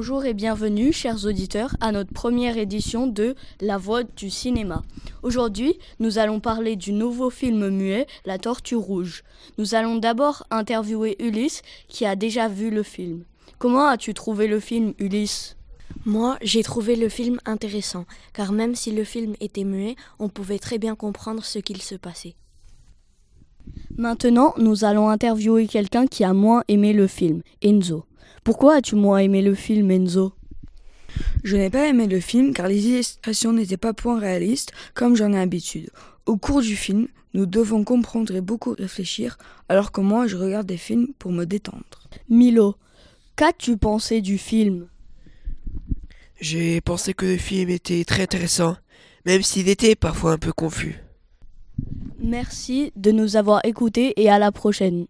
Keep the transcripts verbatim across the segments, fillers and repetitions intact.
Bonjour et bienvenue, chers auditeurs, à notre première édition de La Voix du cinéma. Aujourd'hui, nous allons parler du nouveau film muet, La Tortue Rouge. Nous allons d'abord interviewer Ulysse, qui a déjà vu le film. Comment as-tu trouvé le film, Ulysse ? Moi, j'ai trouvé le film intéressant, car même si le film était muet, on pouvait très bien comprendre ce qu'il se passait. Maintenant, nous allons interviewer quelqu'un qui a moins aimé le film, Enzo. Pourquoi as-tu moins aimé le film, Enzo ? Je n'ai pas aimé le film car les illustrations n'étaient pas point réalistes comme j'en ai l'habitude. Au cours du film, nous devons comprendre et beaucoup réfléchir, alors que moi je regarde des films pour me détendre. Milo, qu'as-tu pensé du film ? J'ai pensé que le film était très intéressant, même s'il était parfois un peu confus. Merci de nous avoir écoutés et à la prochaine.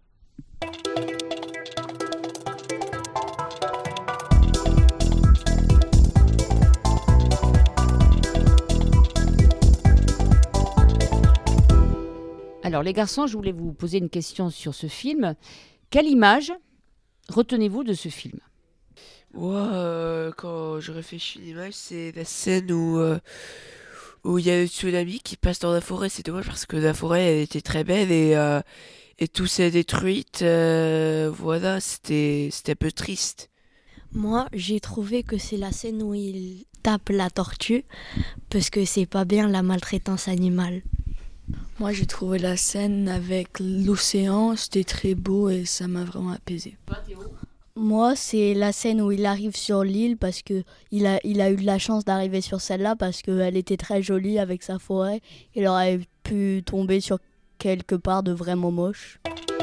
Alors les garçons, je voulais vous poser une question sur ce film. Quelle image retenez-vous de ce film ? Moi, euh, quand je réfléchis à l'image, c'est la scène où euh, où il y a le tsunami qui passe dans la forêt. C'est dommage parce que la forêt, elle était très belle et euh, et tout s'est détruit. Euh, voilà, c'était c'était un peu triste. Moi, j'ai trouvé que c'est la scène où il tape la tortue, parce que c'est pas bien la maltraitance animale. Moi j'ai trouvé la scène avec l'océan, c'était très beau et ça m'a vraiment apaisé. Moi, c'est la scène où il arrive sur l'île parce que il a, il a eu de la chance d'arriver sur celle-là parce qu'elle était très jolie avec sa forêt. Il aurait pu tomber sur quelque part de vraiment moche.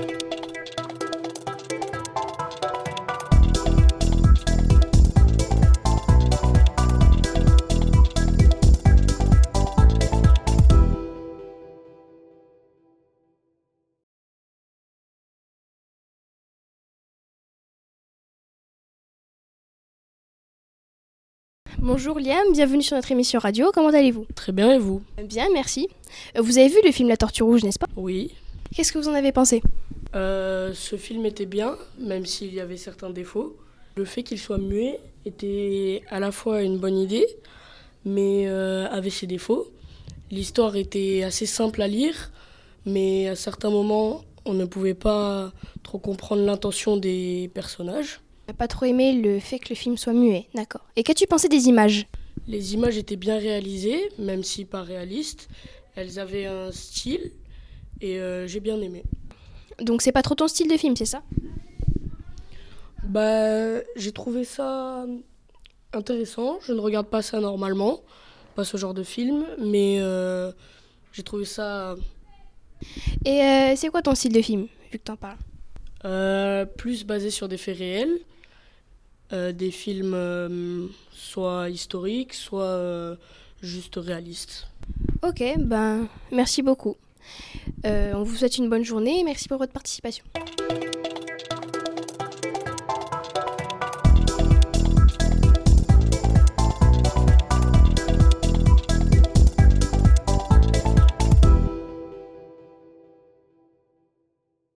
Bonjour Liam, bienvenue sur notre émission radio, comment allez-vous ? Très bien, et vous ? Bien, merci. Vous avez vu le film La Tortue Rouge, n'est-ce pas ? Oui. Qu'est-ce que vous en avez pensé ? Euh, ce film était bien, même s'il y avait certains défauts. Le fait qu'il soit muet était à la fois une bonne idée, mais euh, avait ses défauts. L'histoire était assez simple à lire, mais à certains moments, on ne pouvait pas trop comprendre l'intention des personnages. Tu n'as pas trop aimé le fait que le film soit muet, d'accord. Et qu'as-tu pensé des images ? Les images étaient bien réalisées, même si pas réalistes. Elles avaient un style et euh, j'ai bien aimé. Donc c'est pas trop ton style de film, c'est ça ? Bah, j'ai trouvé ça intéressant. Je ne regarde pas ça normalement, pas ce genre de film, mais euh, j'ai trouvé ça... Et euh, c'est quoi ton style de film, vu que t'en parles ? euh, Plus basé sur des faits réels. Euh, des films euh, soit historiques, soit euh, juste réalistes. Ok, ben merci beaucoup. Euh, on vous souhaite une bonne journée et merci pour votre participation.